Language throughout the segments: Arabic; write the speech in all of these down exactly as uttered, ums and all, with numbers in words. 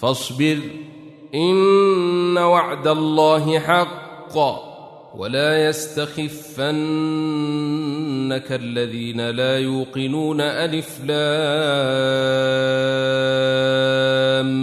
فاصبر إن وعد الله حق ولا يستخفنك الذين لا يوقنون ألف لام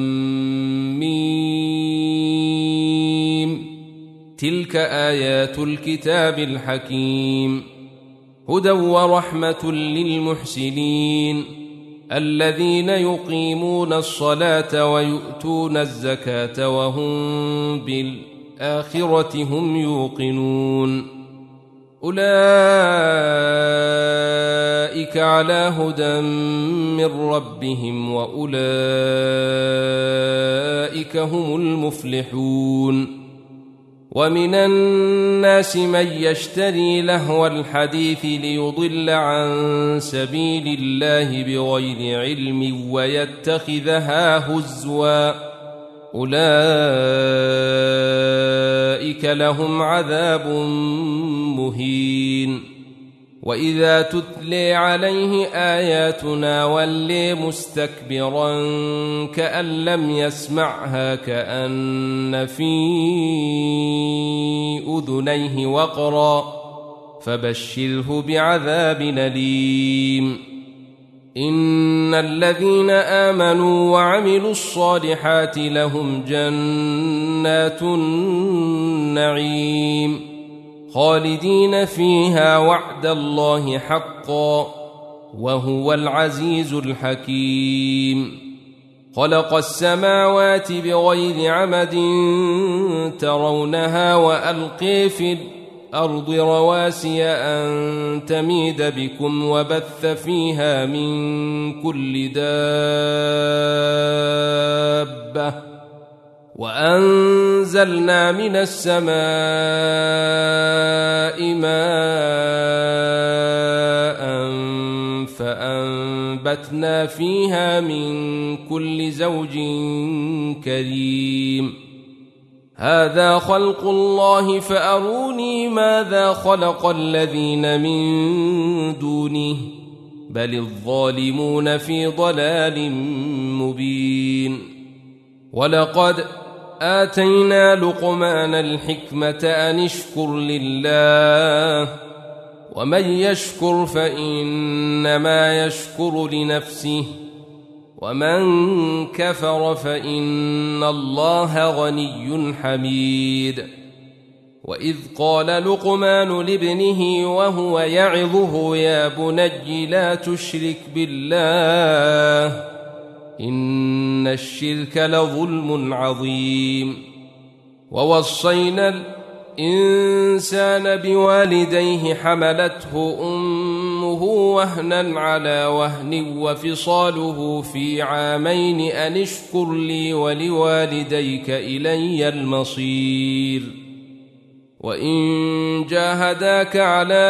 ميم تلك آيات الكتاب الحكيم هدى ورحمة للمحسنين الذين يقيمون الصلاة ويؤتون الزكاة وهم بالآخرة هم يوقنون أولئك على هدى من ربهم وأولئك هم المفلحون ومن الناس من يشتري لهو الحديث ليضل عن سبيل الله بغير علم ويتخذها هزوا أولئك لهم عذاب مهين وإذا تتلي عليه آياتنا ولي مستكبرا كأن لم يسمعها كأن في أذنيه وقرا فبشره بعذاب أليم إن الذين آمنوا وعملوا الصالحات لهم جنات النعيم خالدين فيها وعد الله حقا وهو العزيز الحكيم خلق السماوات بغير عمد ترونها وألقي في الأرض رواسي أن تميد بكم وبث فيها من كل دابة وأنزلنا من السماء ماء فأنبتنا فيها من كل زوج كريم هذا خلق الله فأروني ماذا خلق الذين من دونه بل الظالمون في ضلال مبين ولقد آتينا لقمان الحكمة أن اشكر لله ومن يشكر فإنما يشكر لنفسه ومن كفر فإن الله غني حميد وإذ قال لقمان لابنه وهو يعظه يا بني لا تشرك بالله إن الشرك لظلم عظيم ووصينا الإنسان بوالديه حملته أمه وهنا على وهن وفصاله في عامين أن اشكر لي ولوالديك إلي المصير وإن جاهداك على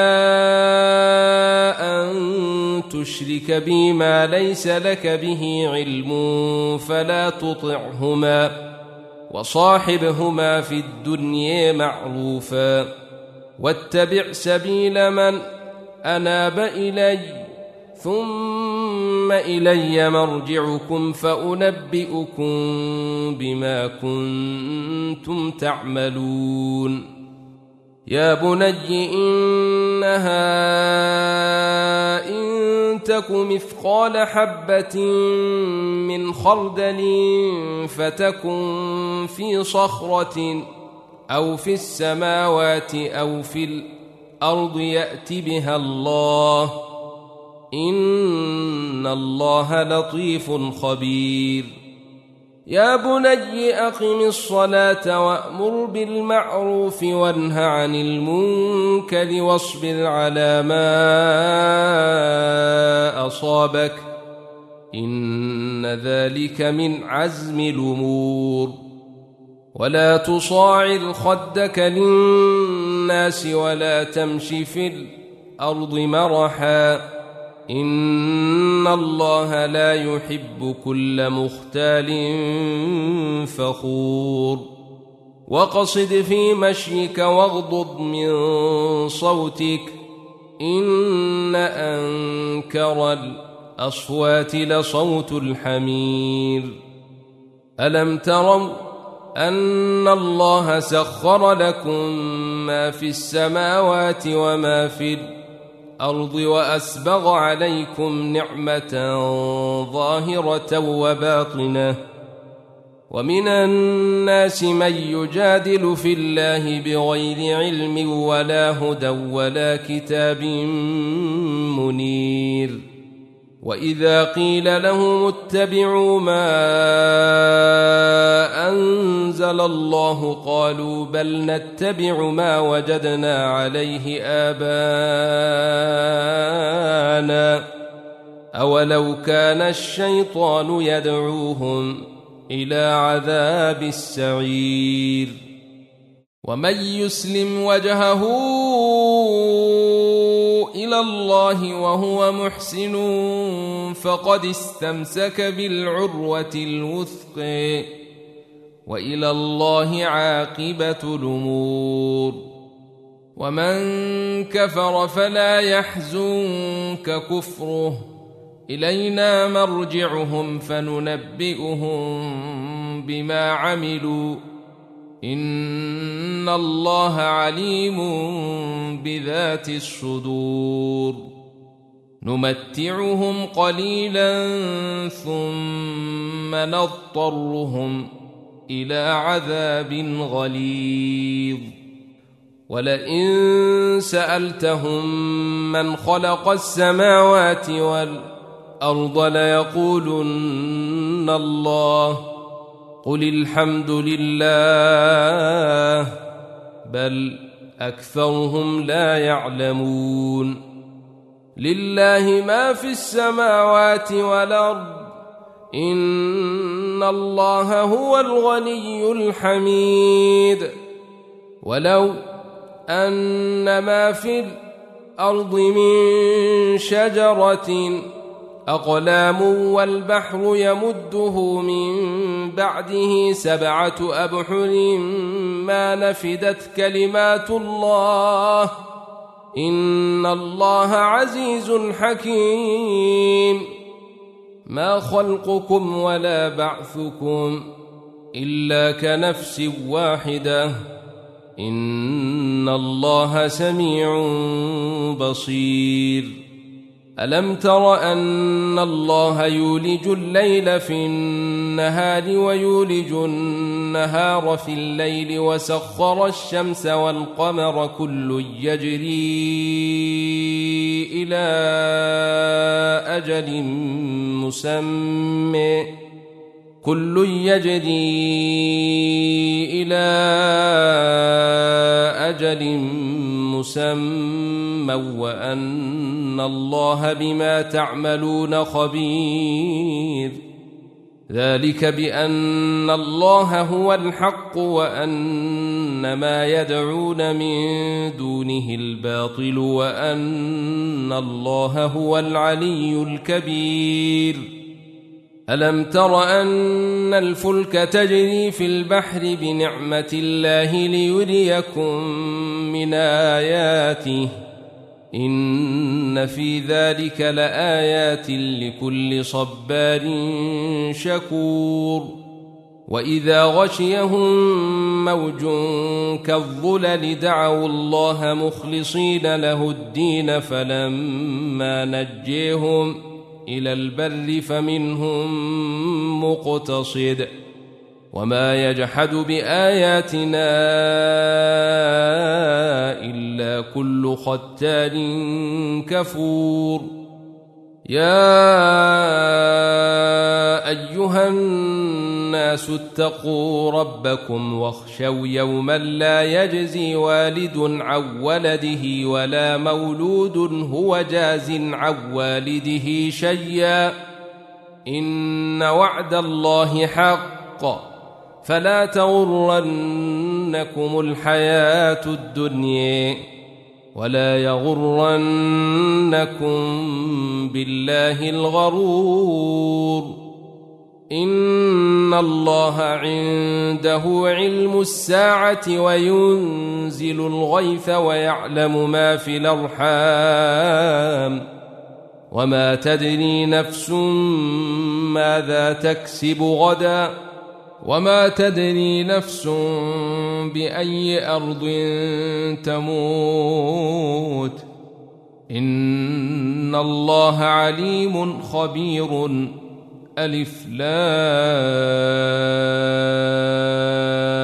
أن تشرك بي ما ليس لك به علم فلا تطعهما وصاحبهما في الدنيا معروفا واتبع سبيل من أناب إلي ثم إلي مرجعكم فأنبئكم بما كنتم تعملون يا بني إنها إن تك مثقال حبة من خردل فتكن في صخرة أو في السماوات أو في الأرض يأت بها الله إن الله لطيف خبير يا بني أقم الصلاة وأمر بالمعروف وانه عن المنكر واصبر على ما أصابك إن ذلك من عزم الأمور ولا تصاعر خدك للناس ولا تمش في الأرض مرحا إن الله لا يحب كل مختال فخور وقصد في مشيك واغضض من صوتك إن أنكر الأصوات لصوت الحمير ألم تروا أن الله سخر لكم ما في السماوات وما في الأرض وأسبغ عليكم نعمة ظاهرة وباطنة ومن الناس من يجادل في الله بغير علم ولا هدى ولا كتاب منير وإذا قيل لهم اتبعوا ما أنزل الله قالوا بل نتبع ما وجدنا عليه آباءنا أولو كان الشيطان يدعوهم إلى عذاب السعير ومن يسلم وجهه إلى الله وهو محسن فقد استمسك بالعروة الوثقى وإلى الله عاقبة الأمور ومن كفر فلا يحزنك كفره إلينا مرجعهم فننبئهم بما عملوا إن الله عليم بذات الصدور نمتعهم قليلا ثم نضطرهم إلى عذاب غليظ ولئن سألتهم من خلق السماوات والأرض ليقولن الله قل الحمد لله بل أكثرهم لا يعلمون لله ما في السماوات والأرض إن الله هو الغني الحميد ولو أن ما في الأرض من شجرة أقلام والبحر يمده من بعده سبعة أبحر ما نفدت كلمات الله إن الله عزيز حكيم ما خلقكم ولا بعثكم إلا كنفس واحدة إن الله سميع بصير ألم تر أن الله يولج الليل في النهار ويولج النهار في الليل وسخر الشمس والقمر كل يجري إلى أجل مسمى كل يجري إلى أجل مسمى وأن الله بما تعملون خبير ذلك بأن الله هو الحق وأن ما يدعون من دونه الباطل وأن الله هو العلي الكبير ألم تر أن الفلك تجري في البحر بنعمة الله ليريكم من آياته إن في ذلك لآيات لكل صبار شكور وإذا غشيهم موج كالظلل دعوا الله مخلصين له الدين فلما نجيهم إلى البر فمنهم مقتصد وما يجحد بآياتنا إلا كل ختان كفور يا أيها الناس اتقوا ربكم واخشوا يوما لا يجزي والد عن ولده ولا مولود هو جاز عن والده شيئا إن وعد الله حق فلا تغرنكم الحياة الدنيا ولا يغرنكم بالله الغرور إن الله عنده علم الساعة وينزل الغيث ويعلم ما في الأرحام وما تدري نفس ماذا تكسب غدا وما تدري نفس بأي أرض تموت إن الله عليم خبير. ألف لام